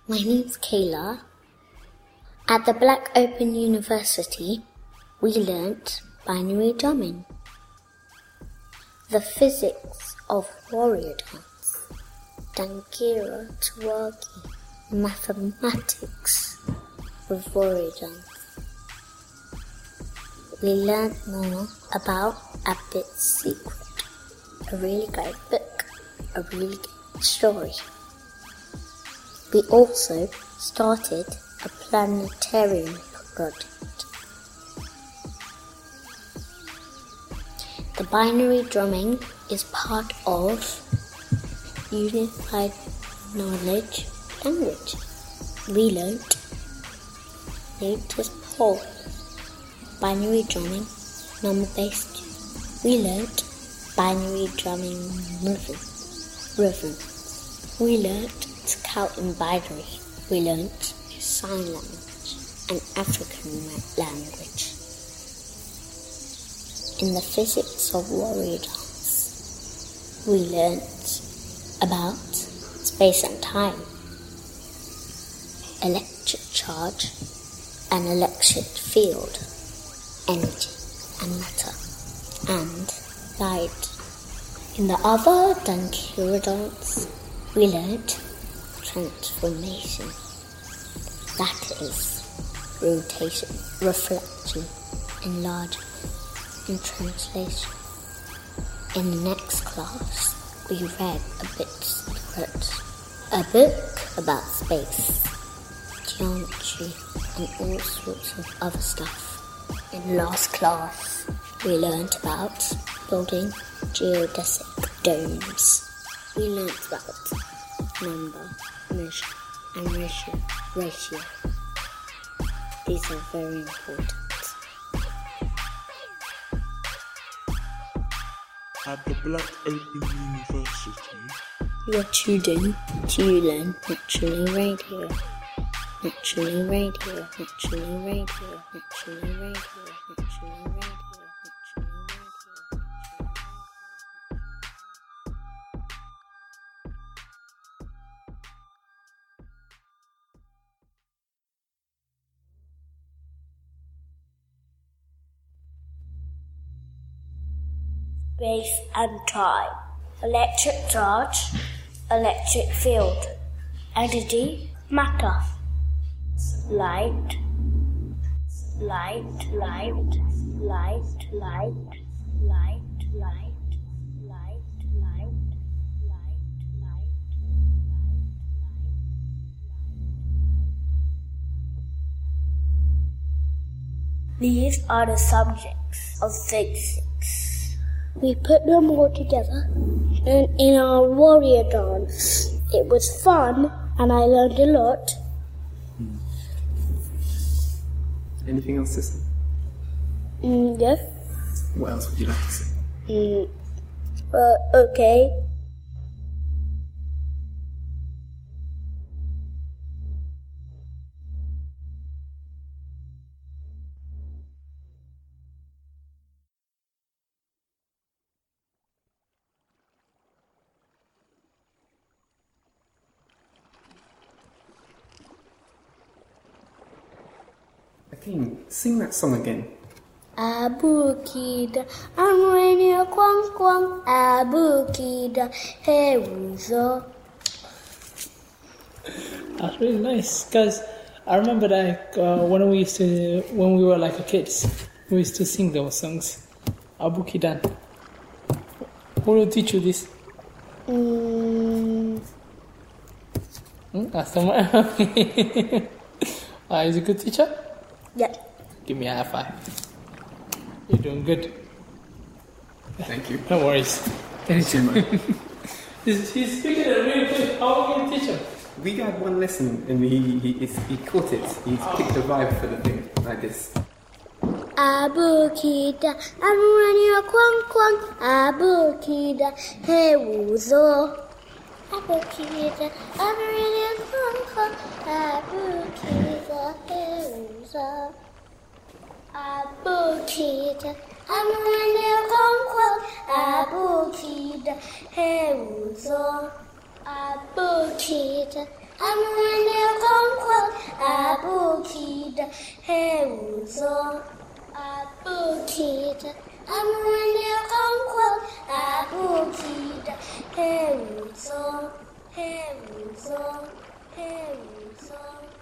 My name's Kayla. At the Black Open University, we learnt binary drumming, the physics of warrior dance, Dangira Tawagi, mathematics of warrior dance. We learnt more about Abbott's Secret, a really great book, a really good story. We also started a planetarium project. The binary drumming is part of Unified Knowledge Language. We learnt latest pole, binary drumming, number-based. We learnt binary drumming rhythm. We learnt to count in binary. We learnt sign language and African language. In the physics of warrior dance, we learnt about space and time, electric charge and electric field, energy and matter, and light. In the other Dangira dance, we learnt transformation. That is rotation, reflection, enlargement, and translation. In the next class, we read a book about space, geometry, and all sorts of other stuff. In last class, we learnt about building geodesic domes. We learnt about number, measure, and ratio. These are very important. At the Black Open University, You are tuned to learn Naturally Radio. Naturally Radio, Naturally Radio, Naturally Radio, Naturally Radio, Naturally Radio. Space and time, electric charge, electric field, energy, matter, light, light, light, light, light, light, light, light, light, light, light, light. These are the subjects of physics. We put them all together in our warrior dance. It was fun and I learned a lot. Anything else to say? Yeah. What else would you like to say? Okay. Okay, sing that song again. Abukida, amrenia kwang kwang. Abukida, hewuzo. That's really nice, because I remember like when we were like kids, we used to sing those songs. Abukidan. Who will teach you this? Someone. Is he a good teacher? Yeah. Give me a high five. You're doing good. Thank you. No worries. Anytime. He's speaking at a really good. How are we going to teach him? We had one lesson and he caught it. He's picked a vibe for the thing, like this. Abukida, amrenia kwang kwang. Abukida, hewuzo. Abukida, amrenia kwang kwang. Abukida, hewuzo. Abukida, amrenia kwang kwang. Abukida, hewuzo. Abukida, Amrene Conquer, Abukida, Heruzo, Abukida. Amrene Conquer, Abukida, Heruzo, Heruzo, Heruzo.